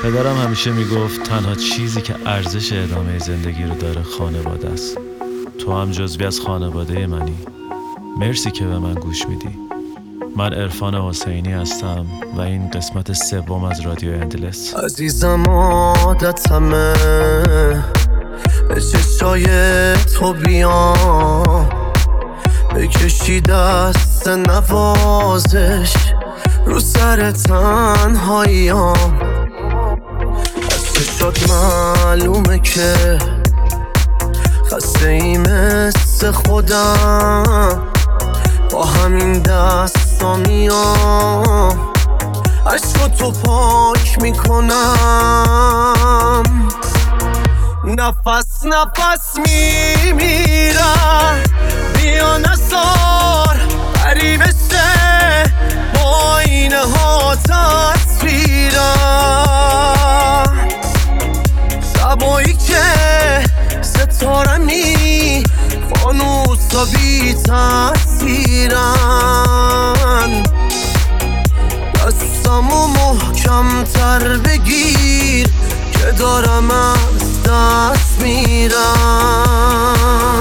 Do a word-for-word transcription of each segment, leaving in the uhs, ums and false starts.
پدرم همیشه میگفت تنها چیزی که ارزش ادامه زندگی رو داره خانواده است. تو هم جزوی از خانواده منی. مرسی که به من گوش میدی. من عرفان حسینی هستم و این قسمت سوم از رادیو اندلس. عزیزم عادتمه به چشای تو بیام، بکشی دست نوازش رو سر تنهاییام. از چشات معلومه که خسته ای مثل خودم، با همین دستا میام عشقاتو پاک میکنم. نفس نفس میمیرم، بیا نزار غریبه شه با اینه ها تصویرم. شبایی که ستارمی فانوسا بی تاثیرن، دستمو محکم تر بگیر که دارم از دست میرم.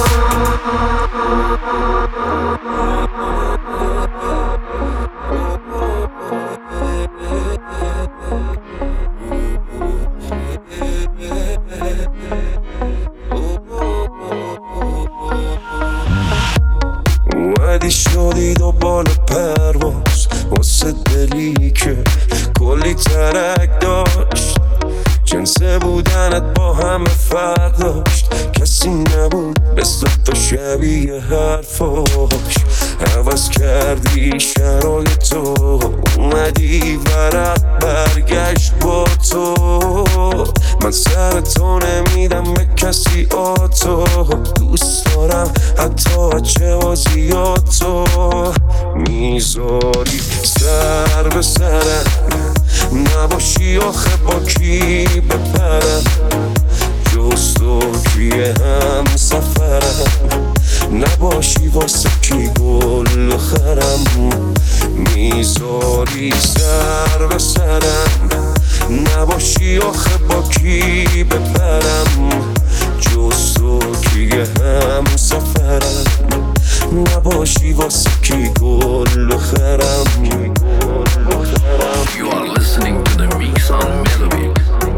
اومدی شدی دنبال پرواز واسه دلی که کلی ترک داشت، جنس بودنت با همه فرق داشت، کسی نبود مثل تو شبیه حرفاش. عوض کردی شرایط تو، اومدی ورق برگشت با تو. من سر تو نمیدم به کسی آتو، دوست دارم حتی چه بازیاتو میذاری سر به سرم، نباشی آخه با کی بپرم، جز تو کیه هم سفرم، نباشی واسه کی گل بخرم. میذاری سر به سرم، نباشی آخه با کی بپرم، جز تو کیه هم سفرم، نباشی واسه کی گل بخرم. You are listening to the Mix on Melody.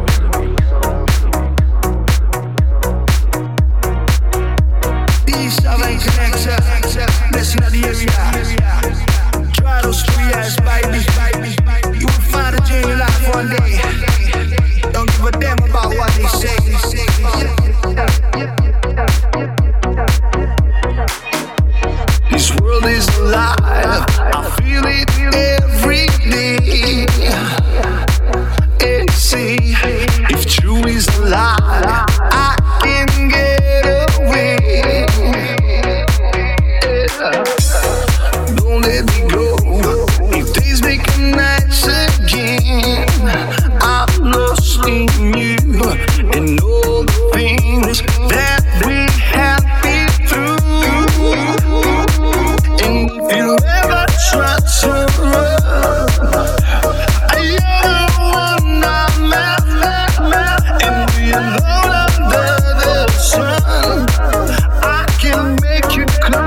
East L A Connection, listen to the area. Try those three ass baby. You will find a genuine life one day. Don't give a damn about what they say. This world is alive, I feel it every day. And see if true is a lie, I can get away. Don't let me go, if days become nights again. I'm lost in you and all the things that we have been through. And if you ever try to run, you're the one I'm after. And we alone under the sun, I can make you cry.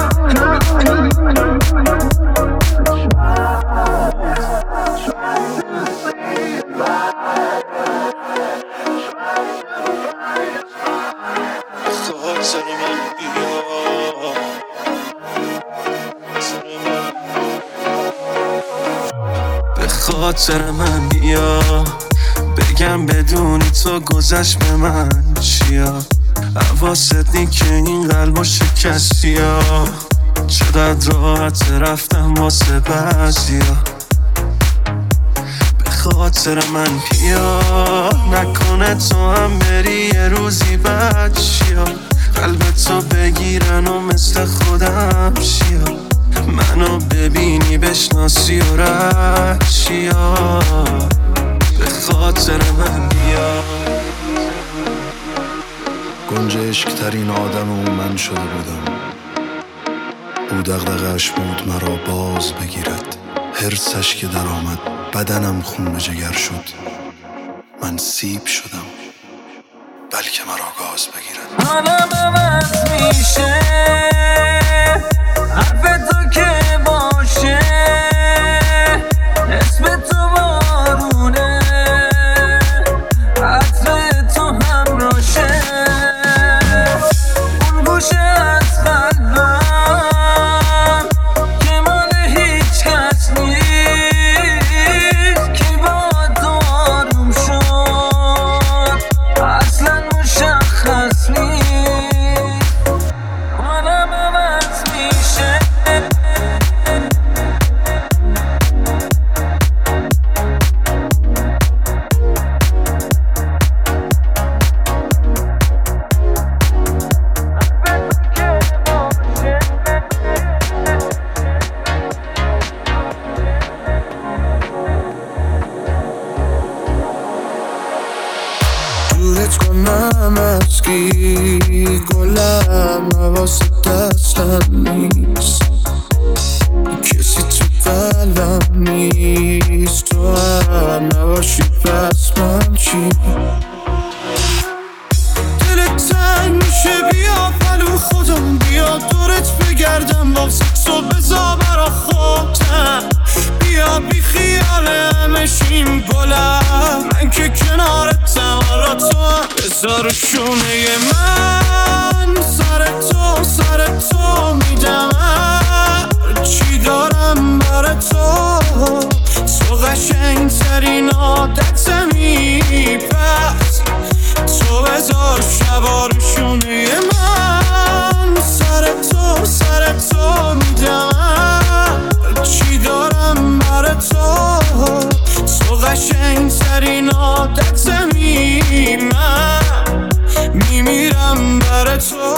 به خاطر من بیا، بگم بدونی تو گذشت به من چیا. حواست نی که این قلبو شکستی ها، چقدر راحت رفتم واسه بعضیا. به خاطر من بیا، نکنه تو هم بری یه روزی بد شیا، قلب تو بگیرن و مثل خودم شیا، منو ببینی بشناسی و رد شیا. به خاطر من بیا. گنج عشق‌ترین آدم و من شده بودم، او دغدغه‌اش بود مرا باز بگیرد، حرصش که در آمد بدنم خون به جگر شد. من سیب شدم بلکه مرا گاز بگیرن. حالم عوض میشه حرف تو که باشه اسم تو بارونه عطر تو همراشه اون گوشه از قلبم که مال هیچ کس نیست که با تو آروم شد اصلا مشخص نیست حالم عوض میشه دورت کنم از کی گلم حواست دستم نیست کسی تو قلبم نیست تو هم نباشی پس من چی دلت تنگ میشه بیا پلو خودم بیا دورت بگردم واسه تو بذار برا خودم بیا بی خیال همشیم گلم من که کنارتم آرا تو بذار شونه من سر تو سر تو میدم چی دارم بر تو تو قشنگ ترین عادتمی پس تو بذار شبا رو شونه من سر تو سر تو میدم چی دارم بر تو تو قشنگ ترین عادتمی من میمیرم بر تو.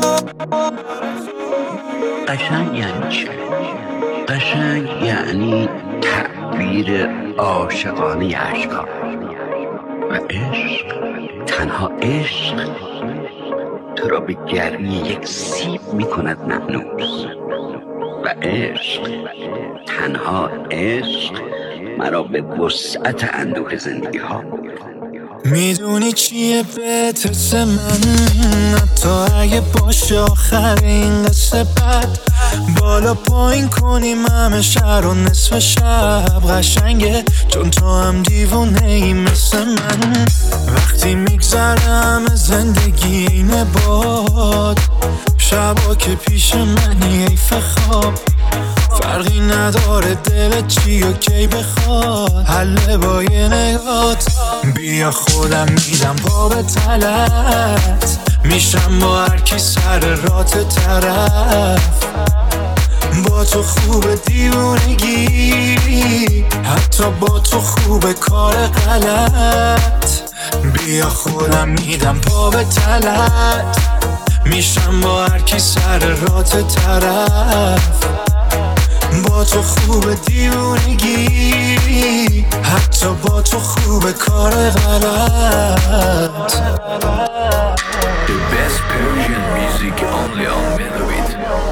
قشنگ یعنی چه؟ قشنگ یعنی تعبیر عاشقانه اشکا و عشق تنها عشق تو را به گرمی یک سیب می کند مأنوس و عشق تنها عشق مرا به وسعت اندوه زندگی ها میدونی چیه بهترس من حتی اگه باشه آخر این قصه بد بالا پایین کنیم همه شهر و نصف شب قشنگه چون تو هم دیوونه ای مثل من وقتی میگذره همه زندگی اینه باد شبا که پیش منی حیف خواب فرقی نداره دلت چی و کی بخواد حله با یه نگات بیا خودم میدم پا به تلت میشم با هر کی سر رات طرف با تو خوب دیوونگی حتی با تو خوب کار غلط بیا خودم میدم پا به تلت میشم با هر کی سر رات طرف با تو خوب دیوونگی حتی با تو خوب کار غلط. The best Persian music only on Melobit.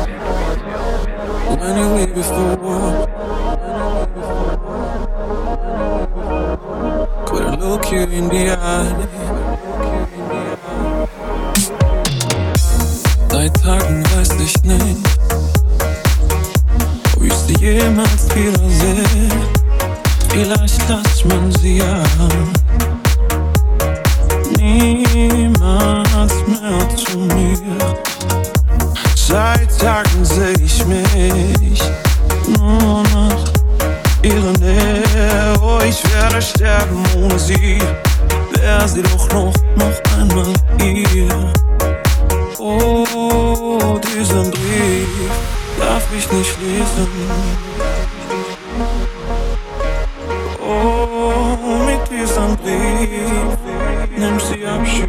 When you leave before couldn't look you in the eye Seit Tagen weiß ich nicht ob ich sie jemals wiedersehe Vielleicht lass man sie an Niemals mehr zu mir Seit Tagen seh ich mich nur nach ihrer Nähe Oh, ich werde sterben ohne sie Wär sie doch noch, noch einmal hier Oh, diesen Brief darf ich nicht lesen Oh, mit diesem Brief nimm sie Abschied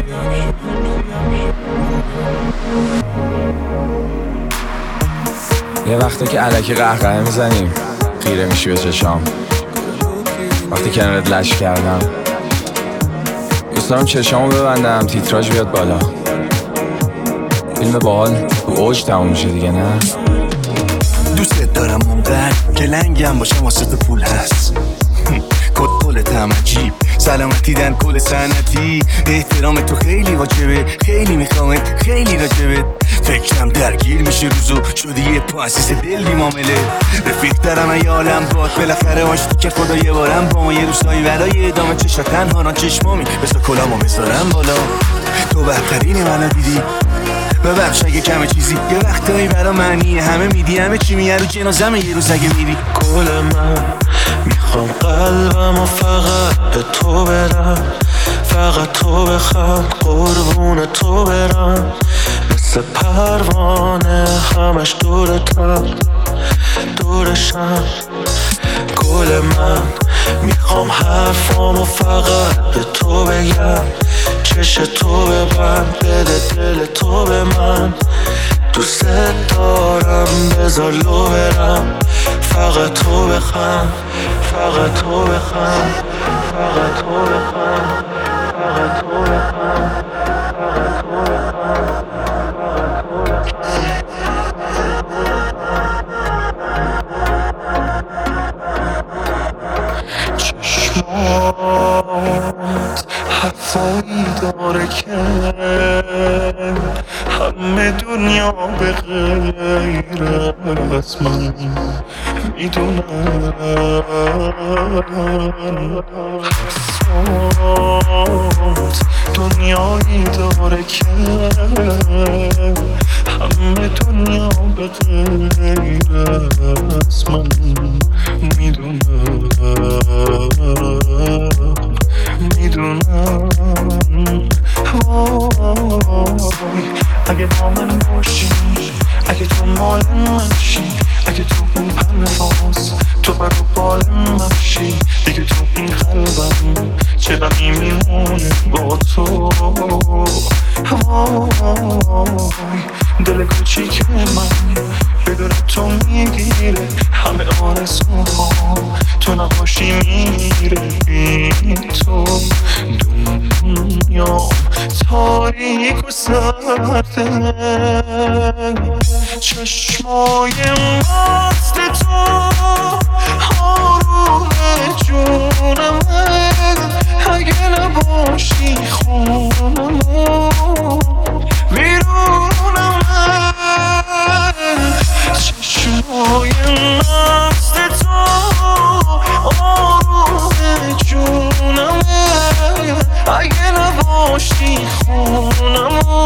یه وقتا که الکی قهقه میزنیم خیره میشی به چشام وقتی کنارت لش کردم دوست دارم چشامو ببندم تیتراژ بیاد بالا فیلم باحال رو اوج تموم میشه دیگه نه دوستت دارم اونقدر که لنگم باشه واسه تو پول هست کلت هم عجیب سلامتی دن کل سنتی. احترام تو خیلی واجبه، خیلی میخوامت، خیلی راجبت. فکرم درگیر میشه روزو، شدی یه پاسیس دل بی معامله. رفیق دارم ای عالم باد، بالاخره آشتی که خدا یه بارم با ما. یه روزایی ولای ادامه چشا تنها چشمامی، بسا کلامو بذارم بالا. تو بهترین منو دیدی، ببخش اگه کمه چیزی. یه وقتایی برا معنی همه میدی، همه چی میگه رو جنازمه یه روز اگه میری. گل من میخوام قلبم و فقط به تو بدم، فقط تو بخوام قربون تو برم. مثل پروانه همش دورتم دورشم. گل من میخوام حرفامو فقط به تو بگم، چش تو ببند بده دل تو به من. دوست دارم بذار لو برم، فقط تو بخند، فقط تو بخند، فقط تو بخند، فقط تو بخند، فقط تو بخند. چشمات حرفایی داره که همه دنیا به غیر از من میدونن. حرفات دنیایی داره که همه دنیا به غیر از من میدونن میدونم. اگه با من باشی، اگه تو مال من شی، اگه تو این پرواز تو بر رو بال من شی، دیگه تو این قلبم چه غمی میمونه با تو. دل کوچیک من بدون تو میگیره همه آرزوها، تو نباشی میره بی تو. دنیا تاریک و سرده، چشمای مست تو آروم جونمه. اگه نباشی خونمو بیرونمه. چشمای مست تو آروم جونمه. اگه نباشی خونمو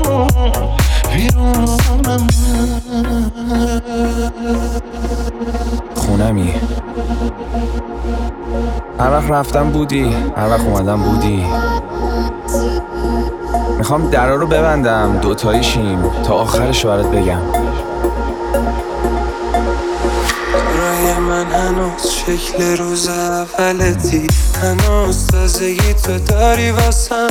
بیرونمه. خونمی هر وقت رفتم بودی، هر وقت اومدم بودی. میخوام درا رو ببندم دوتایی شیم تا آخرش برات بگم. رای من هنوز شکل روز اولتی، هنوز تازگی تو داری واسم،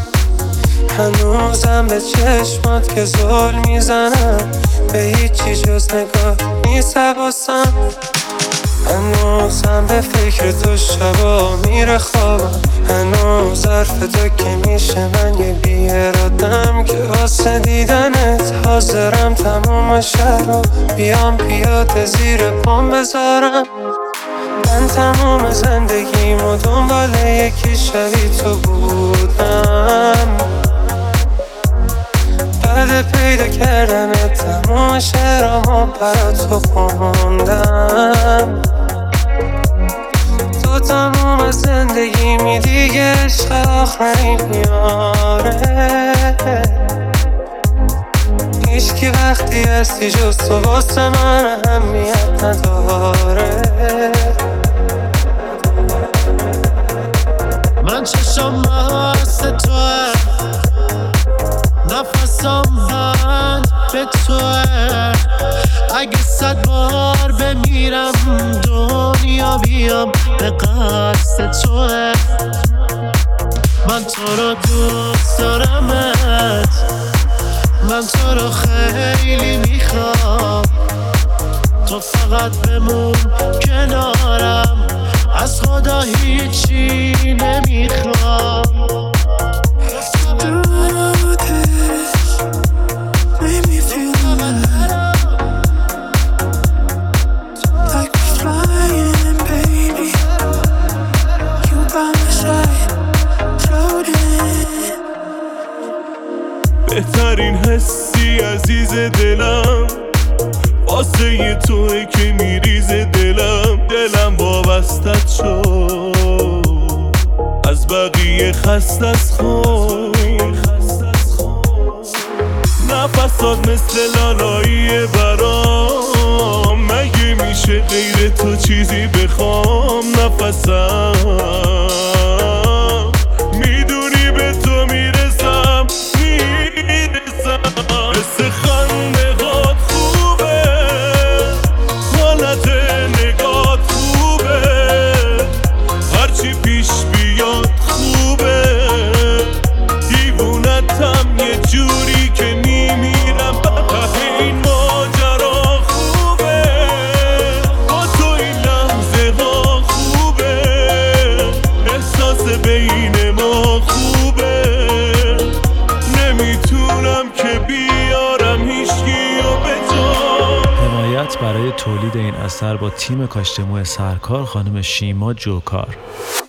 هنوزم به چشمات که زل میزنم، به هیچی جز نگاه نیست حواسم. هنوزم به فکر تو شبا میره خوابم، هنوز حرف تو که میشه من یه بیارادم که واسه دیدنت حاضرم تموم شب بیام پیاده زیر پام بذارم. من تموم زندگیمو دنبال یکی شبیه تو بودم، بعد پیدا کردن تموم شعرامو برا تو خوندم. تو تموم زندگیمی دیگه عشق آخرین میاره. هیچکی وقتی هستی جز تو واسه من اهمیت نداره. من چشم مست توه، نفسم بند به توه. اگه صد بار بمیرم دنیا بیام به قصد توه. من تو رو دوست دارمت، من تو رو خیلی میخوام. تو فقط بمون کنارم، از خدا هیچی نمیخوام. Made me feel alive, like we're flying, baby. You by my side. عزیز دلم، واسه توی که میریزه دلم. دلم وابستت شد، از بقیه خسته از خود. نفسات مثل لالایی برام، مگه میشه غیر تو چیزی بخوام؟ نفسم میدونی به تو میرسم، میرسم. مثل خندهات خوبه، حالت نگات خوبه، هرچی پیش بیاد خوبه. دیوونتم یه جوری که میمیرم ته این ماجرا خوبه. با تو این لحظه ها خوبه، احساس بین ما خوبه. نمیتونم که بیارم هیچکیو به جا. حمایت برای تولید این اثر با تیم کاشتمو سرکار خانم شیما جوکار.